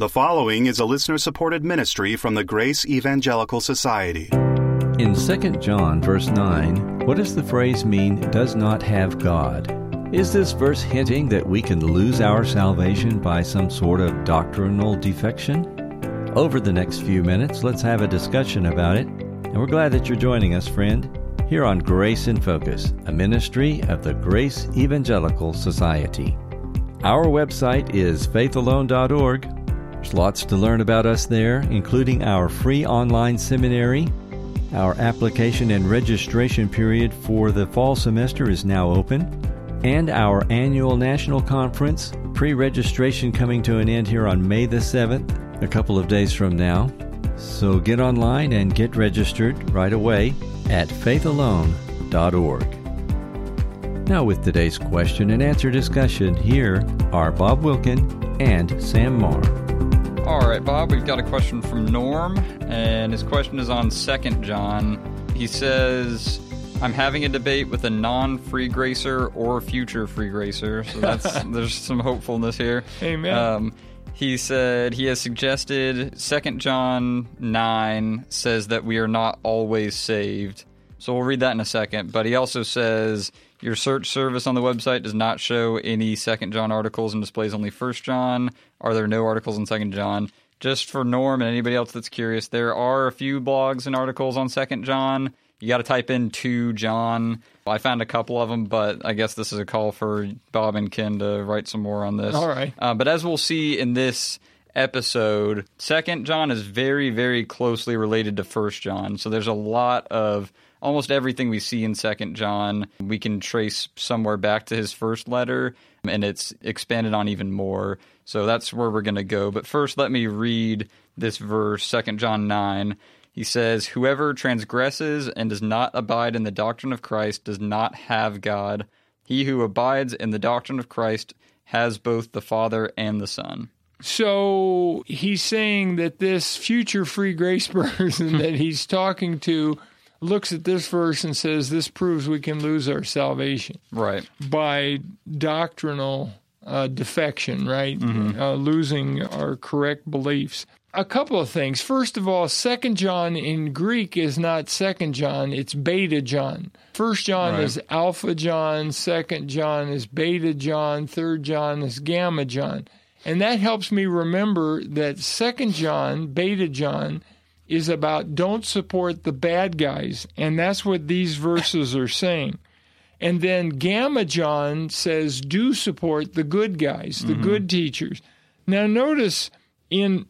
The following is a listener-supported ministry from the Grace Evangelical Society. In 2 John, verse 9, what does the phrase mean, does not have God? Is this verse hinting that we can lose our salvation by some sort of doctrinal defection? Over the next few minutes, let's have a discussion about it, and we're glad that you're joining us, friend, here on Grace in Focus, a ministry of the Grace Evangelical Society. Our website is faithalone.org. There's lots to learn about us there, including our free online seminary. Our application and registration period for the fall semester is now open, and our annual national conference, pre-registration coming to an end here on May the 7th, a couple of days from now. So get online and get registered right away at faithalone.org. Now with today's question and answer discussion, here are Bob Wilkin and Sam Marr. All right, Bob, we've got a question from Norm, and his question is on 2 John. He says, I'm having a debate with a non-free gracer or future free gracer, so there's some hopefulness here. Amen. He said he has suggested 2 John 9 says that we are not always saved. So we'll read that in a second, but he also says your search service on the website does not show any 2 John articles and displays only 1 John. Are there no articles in 2 John? Just for Norm and anybody else that's curious, there are a few blogs and articles on 2 John. You got to type in 2 John. I found a couple of them, but I guess this is a call for Bob and Ken to write some more on this. All right. But as we'll see in this episode, 2 John is very, very closely related to 1 John. So there's a lot of almost everything we see in 2 John, we can trace somewhere back to his first letter, and it's expanded on even more. So that's where we're going to go. But first, let me read this verse, 2 John 9. He says, whoever transgresses and does not abide in the doctrine of Christ does not have God. He who abides in the doctrine of Christ has both the Father and the Son. So he's saying that this future free grace person that he's talking to looks at this verse and says this proves we can lose our salvation. Right. By doctrinal defection, right? Losing our correct beliefs. A couple of things. First of all, 2 John in Greek is not 2 John, it's Beta John. 1 John is Alpha John, 2 John is Beta John, 3 John is Gamma John. And that helps me remember that 2 John, Beta John, is about don't support the bad guys, and that's what these verses are saying. And then Gamma John says do support the good guys, the good teachers. Now notice in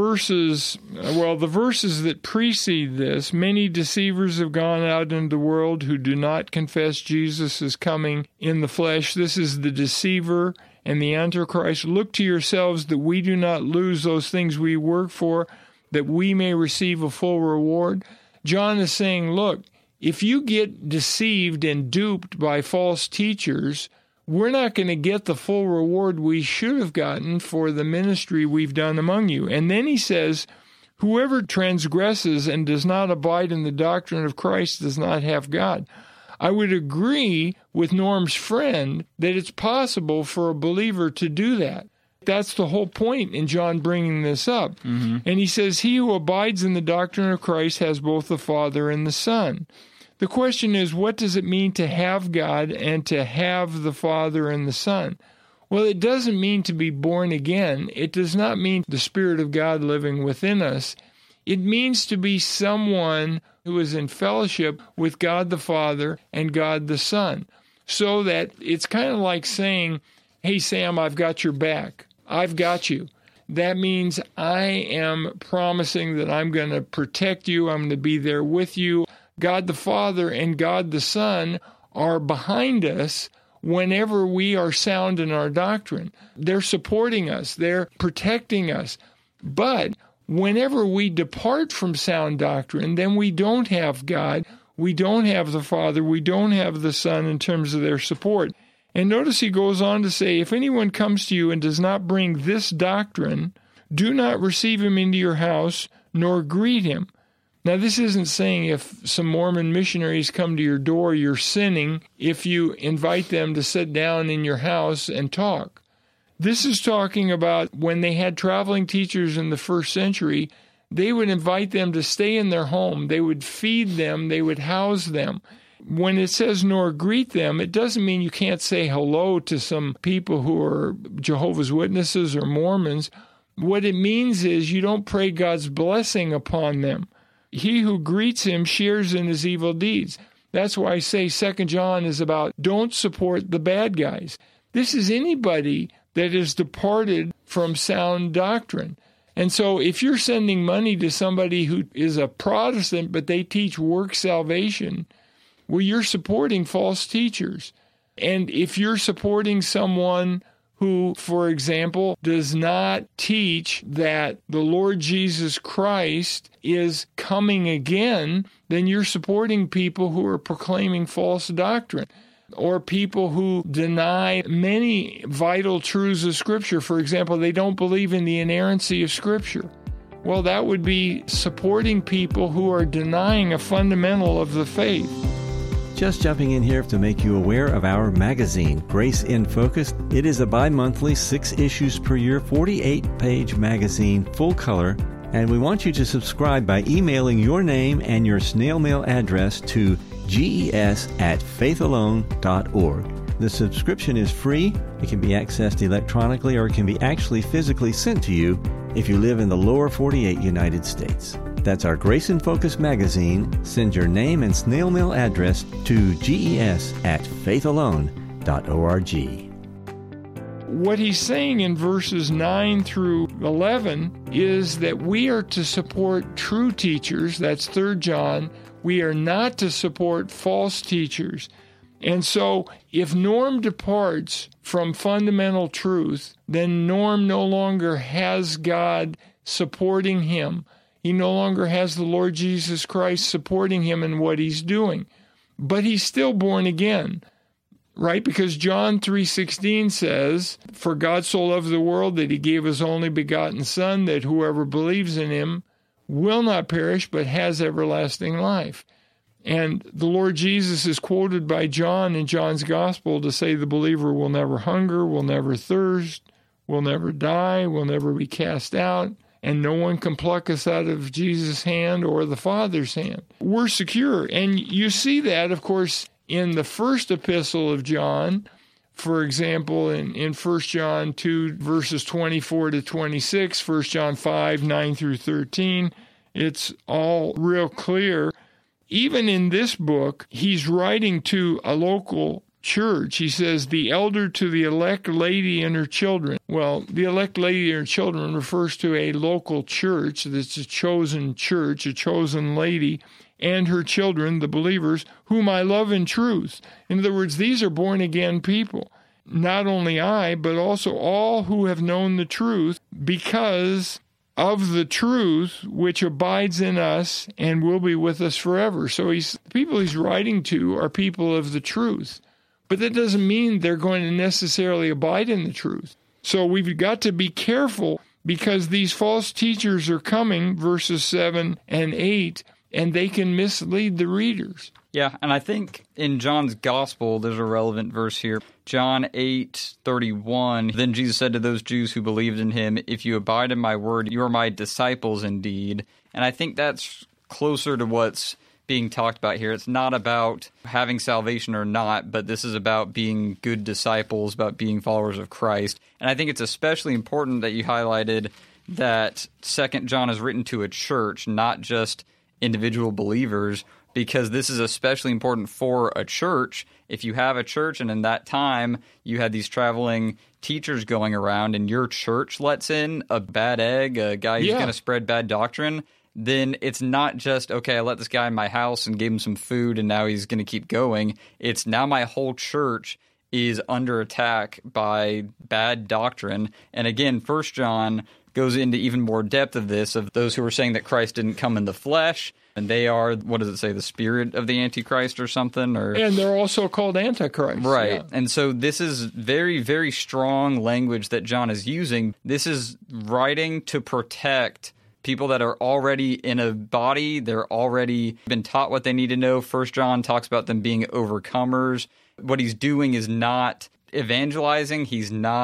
the verses that precede this, many deceivers have gone out into the world who do not confess Jesus is coming in the flesh. This is the deceiver and the Antichrist. Look to yourselves that we do not lose those things we work for, that we may receive a full reward. John is saying, look, if you get deceived and duped by false teachers, we're not going to get the full reward we should have gotten for the ministry we've done among you. And then he says, whoever transgresses and does not abide in the doctrine of Christ does not have God. I would agree with Norm's friend that it's possible for a believer to do that. That's the whole point in John bringing this up. And he says, he who abides in the doctrine of Christ has both the Father and the Son. The question is, what does it mean to have God and to have the Father and the Son? Well, it doesn't mean to be born again. It does not mean the Spirit of God living within us. It means to be someone who is in fellowship with God the Father and God the Son. So that it's kind of like saying, hey, Sam, I've got your back. I've got you. That means I am promising that I'm going to protect you. I'm going to be there with you. God the Father and God the Son are behind us whenever we are sound in our doctrine. They're supporting us. They're protecting us. But whenever we depart from sound doctrine, then we don't have God. We don't have the Father. We don't have the Son in terms of their support. And notice he goes on to say, if anyone comes to you and does not bring this doctrine, do not receive him into your house, nor greet him. Now, this isn't saying if some Mormon missionaries come to your door, you're sinning if you invite them to sit down in your house and talk. This is talking about when they had traveling teachers in the first century, they would invite them to stay in their home. They would feed them. They would house them. When it says nor greet them, it doesn't mean you can't say hello to some people who are Jehovah's Witnesses or Mormons. What it means is you don't pray God's blessing upon them. He who greets him shares in his evil deeds. That's why I say 2 John is about don't support the bad guys. This is anybody that has departed from sound doctrine. And so if you're sending money to somebody who is a Protestant, but they teach work salvation, well, you're supporting false teachers. And if you're supporting someone who, for example, does not teach that the Lord Jesus Christ is coming again, then you're supporting people who are proclaiming false doctrine, or people who deny many vital truths of Scripture. For example, they don't believe in the inerrancy of Scripture. Well, that would be supporting people who are denying a fundamental of the faith. Just jumping in here to make you aware of our magazine, Grace in Focus. It is a bi-monthly, 6 issues per year, 48-page magazine, full color, and we want you to subscribe by emailing your name and your snail mail address to ges@faithalone.org. The subscription is free. It can be accessed electronically, or it can be actually physically sent to you if you live in the lower 48 United States. That's our Grace in Focus magazine. Send your name and snail mail address to ges@faithalone.org. What he's saying in verses 9 through 11 is that we are to support true teachers. That's 3 John. We are not to support false teachers. And so if Norm departs from fundamental truth, then Norm no longer has God supporting him. He no longer has the Lord Jesus Christ supporting him in what he's doing. But he's still born again, right? Because John 3:16 says, "For God so loved the world that he gave his only begotten Son, that whoever believes in him will not perish, but has everlasting life." And the Lord Jesus is quoted by John in John's Gospel to say the believer will never hunger, will never thirst, will never die, will never be cast out, and no one can pluck us out of Jesus' hand or the Father's hand. We're secure. And you see that, of course, in the first epistle of John. For example, in 1 John 2, verses 24 to 26, 1 John 5, 9 through 13, it's all real clear. Even in this book, he's writing to a local church. He says, the elder to the elect lady and her children. Well, the elect lady and her children refers to a local church that's a chosen church, a chosen lady, and her children, the believers, whom I love in truth. In other words, these are born-again people. Not only I, but also all who have known the truth, because of the truth which abides in us and will be with us forever. So the people he's writing to are people of the truth. But that doesn't mean they're going to necessarily abide in the truth. So we've got to be careful, because these false teachers are coming, verses 7 and 8, and they can mislead the readers. Yeah, and I think in John's Gospel, there's a relevant verse here. John 8:31, "Then Jesus said to those Jews who believed in him, 'If you abide in my word, you are my disciples indeed.'" And I think that's closer to what's being talked about here. It's not about having salvation or not, but this is about being good disciples, about being followers of Christ. And I think it's especially important that you highlighted that 2 John is written to a church, not just individual believers, because this is especially important for a church. If you have a church and in that time you had these traveling teachers going around and your church lets in a bad egg, a guy who's going to spread bad doctrine, then it's not just, okay, I let this guy in my house and gave him some food and now he's going to keep going. It's now my whole church is under attack by bad doctrine. And again, 1 John goes into even more depth of this, of those who are saying that Christ didn't come in the flesh, and they are, what does it say, the spirit of the Antichrist or something? And they're also called Antichrist. Right. Yeah. And so this is very, very strong language that John is using. This is writing to protect people that are already in a body. They're already been taught what they need to know. 1 John talks about them being overcomers. What he's doing is not evangelizing. He's not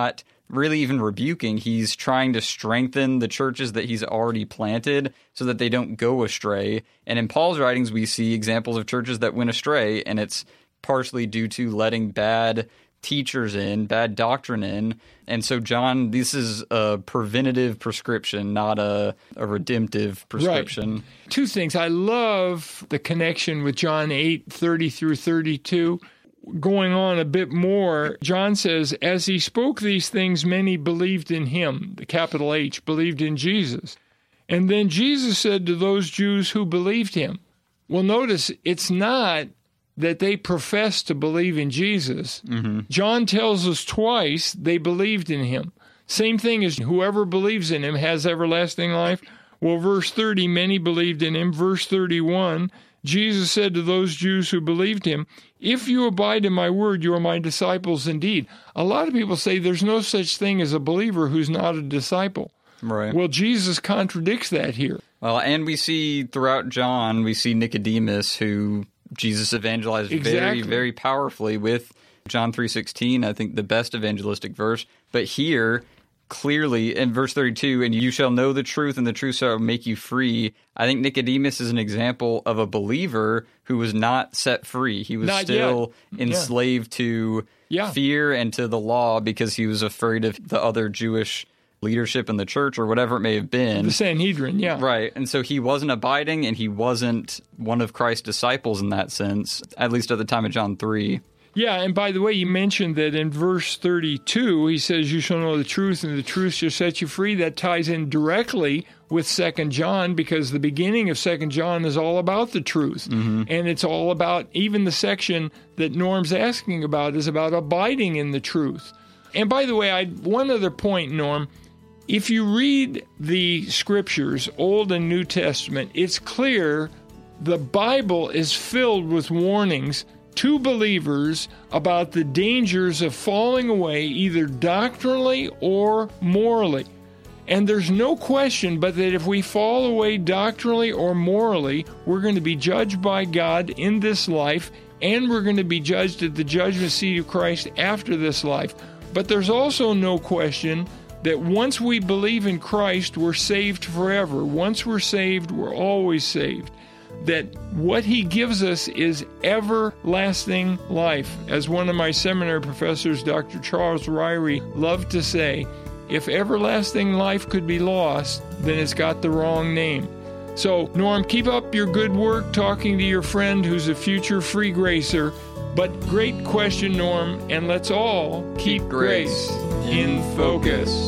really even rebuking. He's trying to strengthen the churches that he's already planted so that they don't go astray. And in Paul's writings, we see examples of churches that went astray, and it's partially due to letting bad teachers in, bad doctrine in. And so, John, this is a preventative prescription, not a redemptive prescription. Right. Two things. I love the connection with John 8:30 through 32. Going on a bit more, John says, as he spoke these things, many believed in him, the capital H, believed in Jesus. And then Jesus said to those Jews who believed him. Well, notice, it's not that they professed to believe in Jesus. Mm-hmm. John tells us twice they believed in him. Same thing as whoever believes in him has everlasting life. Well, verse 30, many believed in him. Verse 31, Jesus said to those Jews who believed him, if you abide in my word, you are my disciples indeed. A lot of people say there's no such thing as a believer who's not a disciple. Right. Well, Jesus contradicts that here. Well, and we see throughout John, we see Nicodemus, who Jesus evangelized very, very powerfully with John 3:16, I think the best evangelistic verse. But here, clearly, in verse 32, and you shall know the truth, and the truth shall make you free. I think Nicodemus is an example of a believer who was not set free. He was still enslaved to fear and to the law because he was afraid of the other Jewish leadership in the church or whatever it may have been. The Sanhedrin, yeah. Right. And so he wasn't abiding, and he wasn't one of Christ's disciples in that sense, at least at the time of John 3. Yeah, and by the way, you mentioned that in verse 32, he says, you shall know the truth, and the truth shall set you free. That ties in directly with 2 John, because the beginning of 2 John is all about the truth. Mm-hmm. And it's all about, even the section that Norm's asking about is about abiding in the truth. And by the way, one other point, Norm. If you read the scriptures, Old and New Testament, it's clear the Bible is filled with warnings to believers about the dangers of falling away either doctrinally or morally. And there's no question but that if we fall away doctrinally or morally, we're going to be judged by God in this life, and we're going to be judged at the judgment seat of Christ after this life. But there's also no question that once we believe in Christ, we're saved forever. Once we're saved, we're always saved. That what he gives us is everlasting life. As one of my seminary professors, Dr. Charles Ryrie, loved to say, if everlasting life could be lost, then it's got the wrong name. So, Norm, keep up your good work talking to your friend who's a future free gracer. But great question, Norm, and let's all keep grace in focus.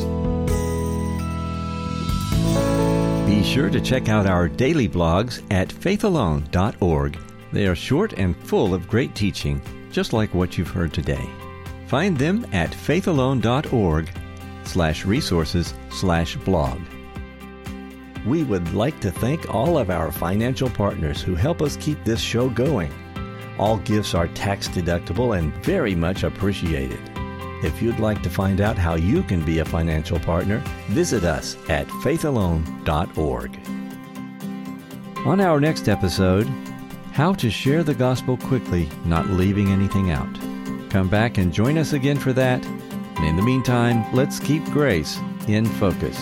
Be sure to check out our daily blogs at faithalone.org. They are short and full of great teaching, just like what you've heard today. Find them at faithalone.org/resources/blog. We would like to thank all of our financial partners who help us keep this show going. All gifts are tax deductible and very much appreciated. If you'd like to find out how you can be a financial partner, visit us at faithalone.org. On our next episode, how to share the gospel quickly, not leaving anything out. Come back and join us again for that. And in the meantime, let's keep grace in focus.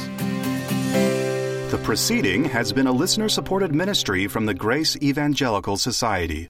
The proceeding has been a listener-supported ministry from the Grace Evangelical Society.